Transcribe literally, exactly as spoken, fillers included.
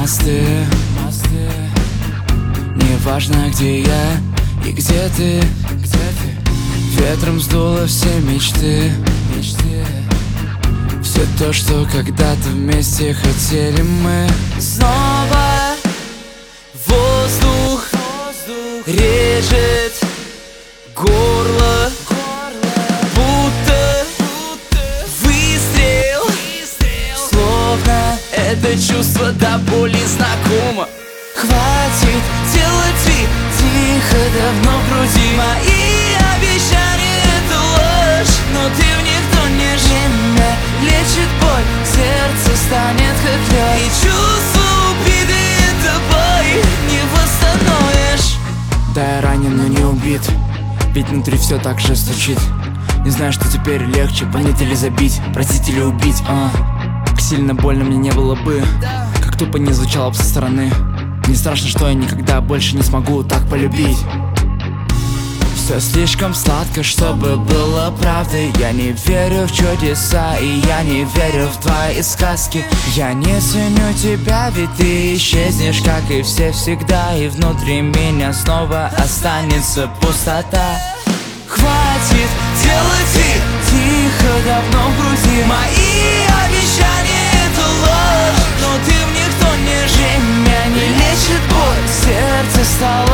мосты, мосты. Неважно, где я и где ты, где ты. Ветром сдуло все мечты, мечты. Все то, что когда-то вместе хотели мы. Снова воздух, воздух режет горло, будто, будто выстрел, выстрел. Словно это чувство до боли знакомо. Хватит делать вид, тихо, давно в груди. Мои обещания — это ложь, но ты в них тонешь. Время лечит боль, сердце станет как лед. И чувство убиты тобой не восстановишь. Да, я ранен, но не убит, ведь внутри все так же стучит. Не знаю, что теперь легче, понять или забить, простить или убить, а. Как сильно больно мне не было бы, как тупо не звучало бы со стороны. Не страшно, что я никогда больше не смогу так полюбить. Все слишком сладко, чтобы было правдой. Я не верю в чудеса, и я не верю в твои сказки. Я не ценю тебя, ведь ты исчезнешь, как и все всегда. И внутри меня снова останется пустота. Хватит делать вид, тихо, давно в груди. Мои обещания — это ложь, но ты в них тонешь. Время не лечит боль, сердце стало